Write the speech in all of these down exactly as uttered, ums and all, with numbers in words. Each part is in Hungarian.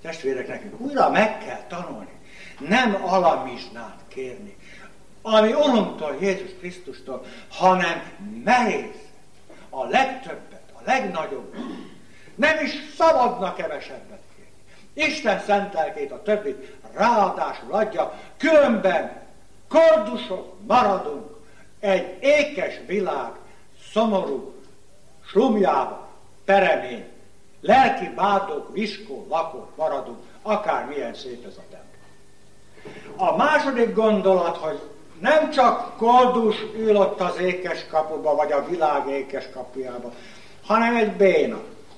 testvérek, nekünk újra meg kell tanulni, nem alamizsnát kérni, ami Urunktól, Jézus Krisztustól, hanem merész, a legtöbbet, a legnagyobbat. Nem is szabadna kevesebbet kérni. Isten szent lelkét, a többit ráadásul adja, különben koldusok maradunk egy ékes világ szomorú slumjába, peremény, lelki bádok, viskó, lakók maradunk, akármilyen szép ez a templom. A második gondolat, hogy nem csak koldus ül ott az ékes kapuba, vagy a világ ékes kapujába, hanem egy béna.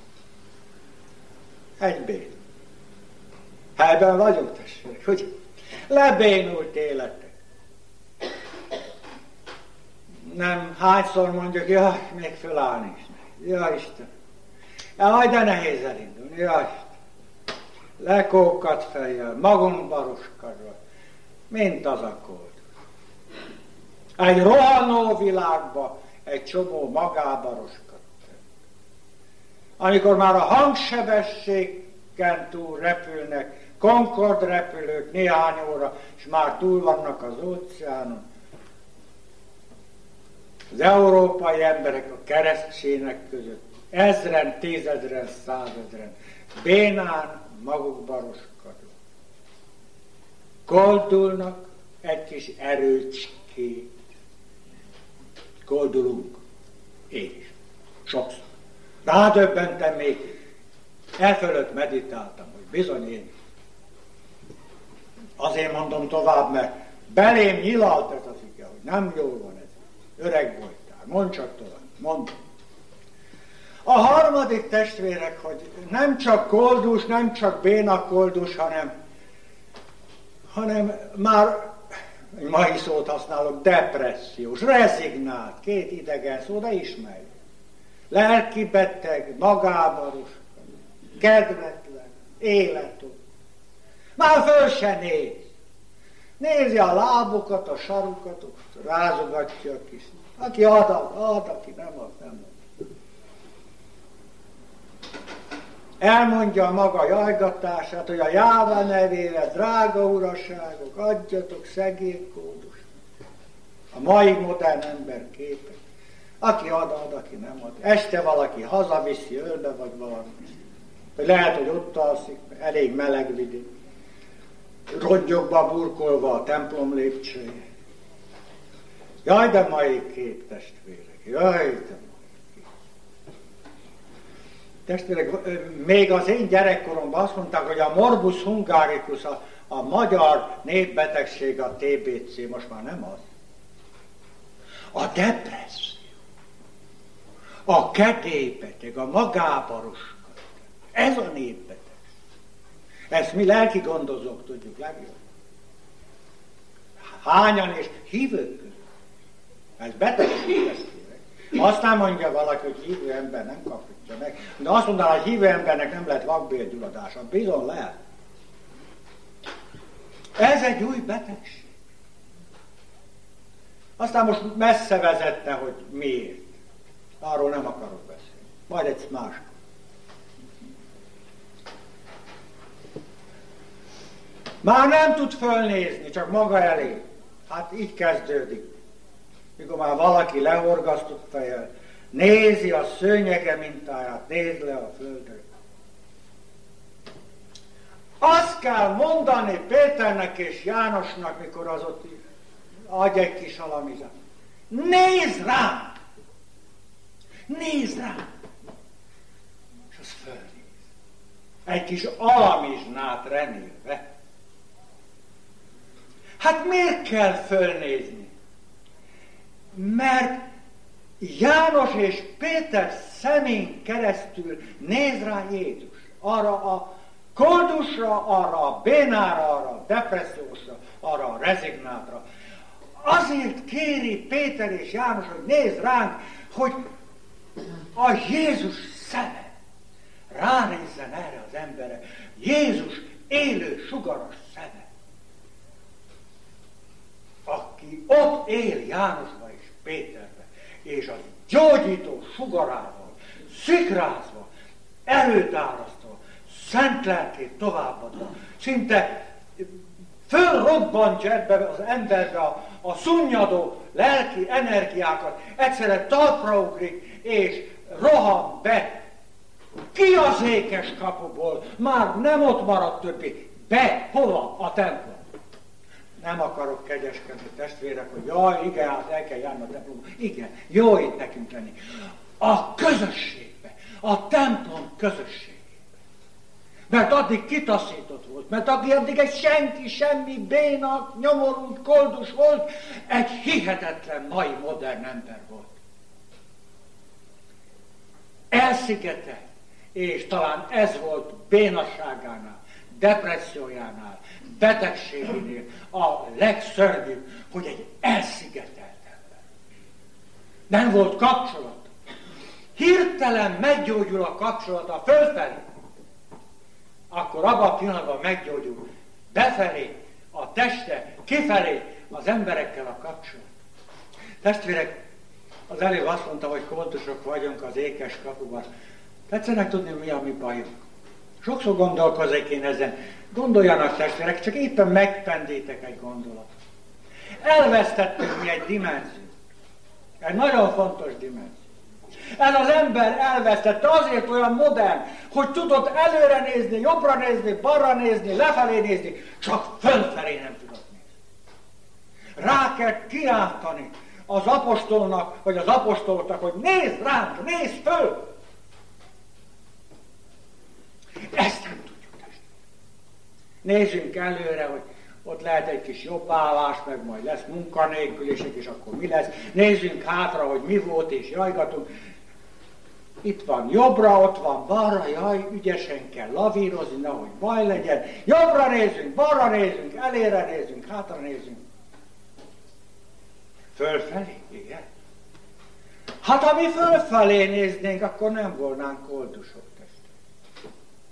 Egy béna. Helyben vagyunk, testvérek, hogy lebénult életek. Nem, hányszor mondjuk, jaj, még fölállni is nehéz. Jaj, Isten. Jaj, de nehéz elindulni. Jaj, Isten. Lekókat fejjel, magunkba roskadva, mint az a koldus. Egy rohanó világba, egy csomó magába roskadt. Amikor már a hangsebességen túl repülnek, Concorde repülők néhány óra, és már túl vannak az óceánon, az európai emberek a keresztségek között, ezren, tízezren, százezren, bénán magukba roskadó. Koldulnak egy kis erőcskét. Koldulunk. Én is. Sokszor. Rádöbbentem még, elfölött meditáltam, hogy bizony én. Azért mondom tovább, mert belém nyilalt ez az ige, hogy nem jól van ez. Öreg voltál, mondd csak tovább, mondd. A harmadik, testvérek, hogy nem csak koldus, nem csak béna koldus, hanem, hanem már, mai szót használok, depressziós, rezignált, két idegen szó, de ismerjük. Lelki beteg, magába roskadó, kedvetlen, életű. Már föl se néz. Nézi a lábukat, a sarukat, rázogatja a kis. Aki ad, ad, aki nem ad, nem ad. Elmondja a maga jajgatását, hogy a Jáva nevére, drága uraságok, adjatok szegény kódus. A mai modern ember képe. Aki ad, ad, aki nem ad. Este valaki hazaviszi, ölbe vagy valami. Vagy lehet, hogy ott alszik, elég meleg vidék. Rongyokba burkolva a templom lépcsője. Jaj, de mai kép, testvérek. Jaj, de mai kép. Testvérek, még az én gyerekkoromban azt mondták, hogy a morbus hungaricus, a, a magyar népbetegség, a té bé cé, most már nem az. A depresszió, a kedélybeteg, a magába roskadó. Ez a népbetegség. Ezt mi lelki gondozók tudjuk legjobb. Hányan és hívők között. Ez betegség, ezt kérek. Aztán mondja valaki, hogy hívő ember nem kapja meg. De azt mondaná, hogy hívő embernek nem lehet vakbélgyulladása. Bizony lehet. Ez egy új betegség. Aztán most messze vezette, hogy miért. Arról nem akarok beszélni. Majd egy máskor. Már nem tud fölnézni, csak maga elé. Hát így kezdődik. Mikor már valaki lehorgasztott fejjel, nézi a szőnyege mintáját, néz le a földre. Azt kell mondani Péternek és Jánosnak, mikor az ott adj egy kis alamizsát. Nézd rám! Nézd rám! És az fölnéz. Egy kis alamizsnát remélve. Hát miért kell fölnézni? Mert János és Péter szemén keresztül néz rá Jézus. Arra a koldusra, arra a bénára, arra a depressziósra, arra a rezignátra. Azért kéri Péter és János, hogy nézz ránk, hogy a Jézus szeme ránézzen erre az emberre. Jézus élő, sugaras szeme. Aki ott él Jánosba és Péterbe, és az gyógyító sugarával, szikrázva, erőt árasztva, szent lelkét továbbadva, szinte fölrobbantja ebbe az emberbe a, a szunnyadó lelki energiákat, egyszerre talpra ugrik, és rohan be. Ki az ékes kapuból? Már nem ott maradt többi. Be, hova? A templom. Nem akarok kegyeskedni, testvérek, hogy jaj, igen, hát el kell járni a templomba. Igen, jó itt nekünk lenni. A közösségbe, a templom közösségébe. Mert addig kitaszított volt, mert addig egy senki, semmi, béna, nyomorult, koldus volt, egy hihetetlen mai modern ember volt. Elszigetelt, és talán ez volt bénasságánál, depressziójánál, betegségénél a legszörnyűbb, hogy egy elszigetelt ember. Nem volt kapcsolat. Hirtelen meggyógyul a kapcsolata fölfelé, akkor abban a pillanatban meggyógyul befelé, a teste, kifelé, az emberekkel a kapcsolat. Testvérek, az előbb azt mondta, hogy koldusok vagyunk az ékes kapuban. Tetszenek tudni, mi a mi bajunk. Sokszor gondolkozik én ezen. Gondoljanak, testvérek, csak éppen megpendítek egy gondolatot. Elvesztettünk mi egy dimenziót. Egy nagyon fontos dimenzió. Ez az ember elvesztette, azért olyan modern, hogy tudott előre nézni, jobbra nézni, balra nézni, lefelé nézni, csak fölfelé nem tudott nézni. Rá kell kiáltani az apostolnak, vagy az apostoltak, hogy nézd ránk, nézd föl! Ezt nem tudjuk, testvérek. Nézzünk előre, hogy ott lehet egy kis jobb állás, meg majd lesz munkanélküliség, és akkor mi lesz. Nézzünk hátra, hogy mi volt, és jajgatunk. Itt van jobbra, ott van balra, jaj, ügyesen kell lavírozni, nehogy baj legyen. Jobbra nézzünk, balra nézzünk, elére nézzünk, hátra nézzünk. Fölfelé, igen. Hát ha mi fölfelé néznénk, akkor nem volnánk koldusok, testvérek.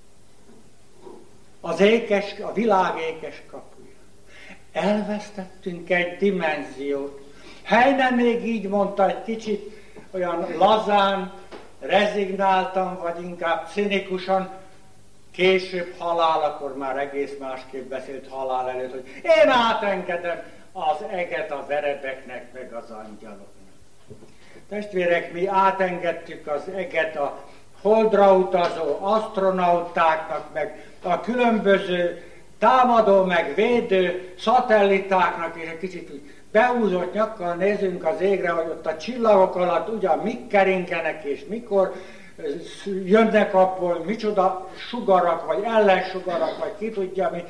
Az ékes, a világ ékes kapuja. Elvesztettünk egy dimenziót. Heine még így mondta, egy kicsit olyan lazán, rezignáltan, vagy inkább cinikusan, később halál, akkor már egész másképp beszélt halál előtt, hogy én átengedem az eget a verebeknek, meg az angyaloknak. Testvérek, mi átengedtük az eget a holdra utazó asztronautáknak, meg a különböző támadó, meg védő szatellitáknak, és egy kicsit úgy beúzott nyakkal nézünk az égre, hogy ott a csillagok alatt ugyan mik keringenek, és mikor jönnek abból, micsoda sugarak, vagy ellensugarak, vagy ki tudja mi.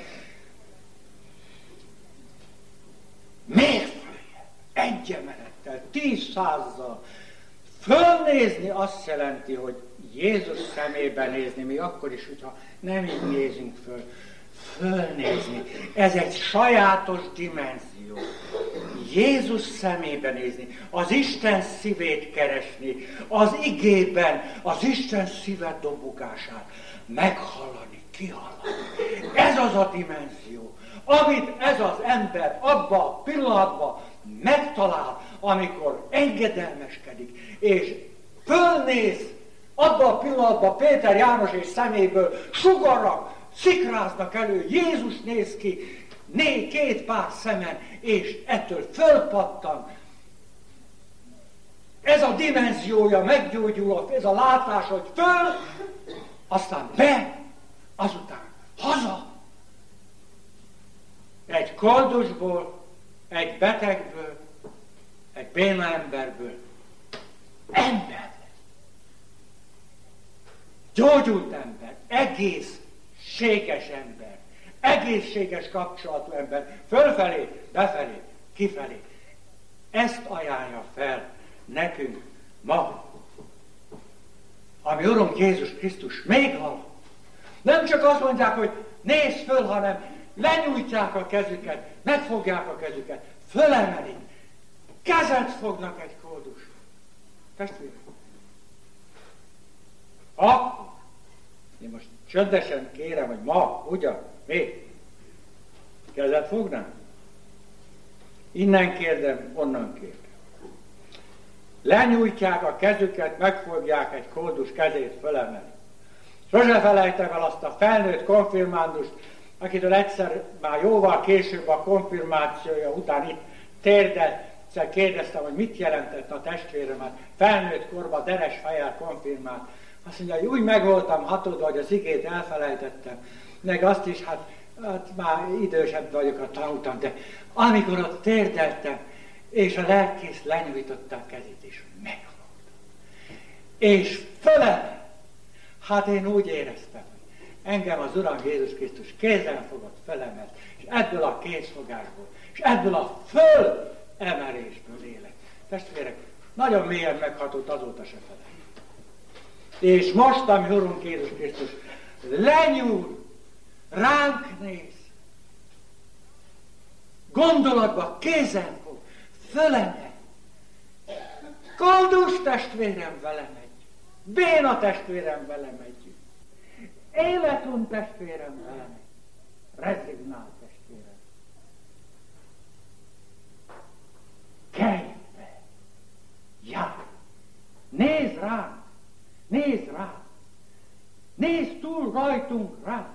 Miért följebb? Egy emelettel, tíz százzal. Fölnézni azt jelenti, hogy Jézus szemébe nézni, mi akkor is, hogyha nem így nézünk föl. Fölnézni. Ez egy sajátos dimenzió. Jézus szemébe nézni, az Isten szívét keresni, az igében az Isten szíve dobogását meghallani, kihallani. Ez az a dimenzió, amit ez az ember abban a pillanatban megtalál, amikor engedelmeskedik, és fölnéz abban a pillanatban Péter, János és szeméből sugarak, szikráznak elő, Jézus néz ki, né, két pár szemen, és ettől fölpattan. Ez a dimenziója meggyógyul, ez a látás, hogy föl, aztán be, azután haza. Egy koldusból, egy betegből, egy béna emberből ember. Gyógyult ember, egészséges ember, egészséges kapcsolatú ember, fölfelé, befelé, kifelé. Ezt ajánlja fel nekünk ma. Ami Urunk Jézus Krisztus még vala. Nem csak azt mondják, hogy nézz föl, hanem lenyújtják a kezüket, megfogják a kezüket, fölemelik, kezet fognak egy koldus. Testvérek. Akkor, én most csöndesen kérem, hogy ma, ugyan, mi? Kezet fognám? Innen kérdem, onnan kérdem. Lenyújtják a kezüket, megfogják egy koldus kezét, fölemeli. És Sose felejtem el azt a felnőtt konfirmándust, akitől egyszer már jóval később a konfirmációja után itt térdelt, egyszer kérdeztem, hogy mit jelentett a testvéremet, felnőtt korban deres fejjel konfirmált. Azt mondja, hogy úgy meg voltam hatódva, hogy az igét elfelejtettem, meg azt is, hát, hát már idősebb vagyok, a tanultam, de amikor ott térdeltem, és a lelkész lenyújtotta a kezét, és megfogta. És fölemelt. Hát én úgy éreztem, hogy engem az Uram Jézus Krisztus kézen fogott, felemelt, és ebből a kézfogásból, és ebből a fölemelésből élek. Testvérek, nagyon mélyen meghatott, azóta se felejtem. És most, ami Urunk Jézus Krisztus lenyúl, ránk néz, gondolatba kézen fog, fölemel. Koldus testvérem, vele megy. Béna testvérem, vele megyünk. Életun testvérem, vele megy. Rezignál testvérem. Kelj be! Járj! Nézd rám! Nézd rám! Nézd túl rajtunk rám!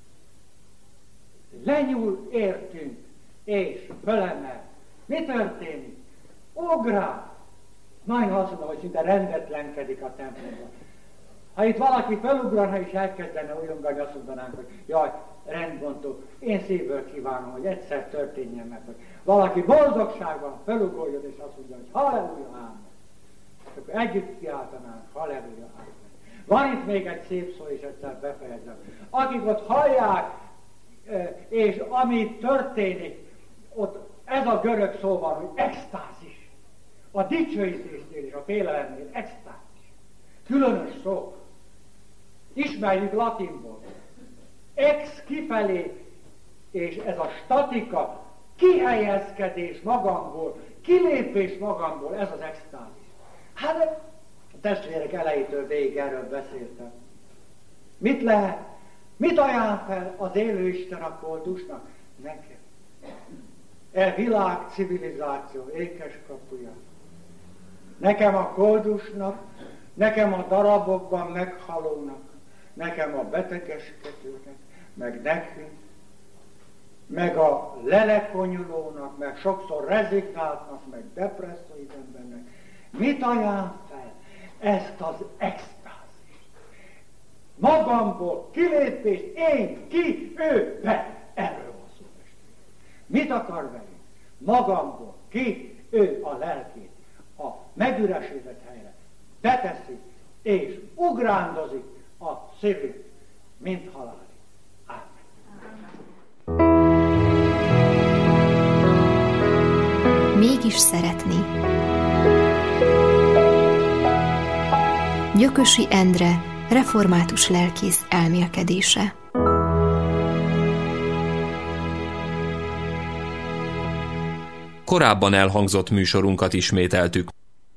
Lenyúl értünk, és fölemel. Mi történik? Ugrál! Nagyon azt mondom, hogy szinte rendetlenkedik a templomban. Ha itt valaki felugrana és elkezdene újongani, azt mondanánk, hogy jaj, rendbontó, én szívből kívánom, hogy egyszer történjen meg, hogy valaki boldogságban felugoljon, és azt mondja, hogy halleluja, ámen. És akkor együtt kiáltanánk, halleluja, ámen. Van itt még egy szép szó, és egyszer befejezem. Akik ott hallják, és ami történik, ott ez a görög szó van, hogy extázis. A dicsőítésnél és a félelemnél extázis. Különös szó. Ismerjük latinból. Ex kifelé, és ez a statika, kihelyezkedés magamból, kilépés magamból, ez az extázis. Hát a testvérek elejétől végig erről beszéltem. Mit lehet? Mit ajánl fel az élő Isten a koldusnak? Nekem. E világ civilizáció ékes kapuja. Nekem a koldusnak, nekem a darabokban meghalónak, nekem a betegeskedőnek, meg nekünk, meg a lelekonyulónak, meg sokszor rezignáltnak, meg depressziós embernek. Mit ajánl fel? Ezt az extázist. Magamból kilépést, én, ki, ő, be. Erről van szó. Mit akar velünk? Magamból ki, ő a lelkét a megüresített helyre beteszi, és ugrándozik a szívük, mint halálig. Ámen. Mégis szeretni. Gyökösi Endre, református lelkész elmélkedése. Korábban elhangzott műsorunkat ismételtük.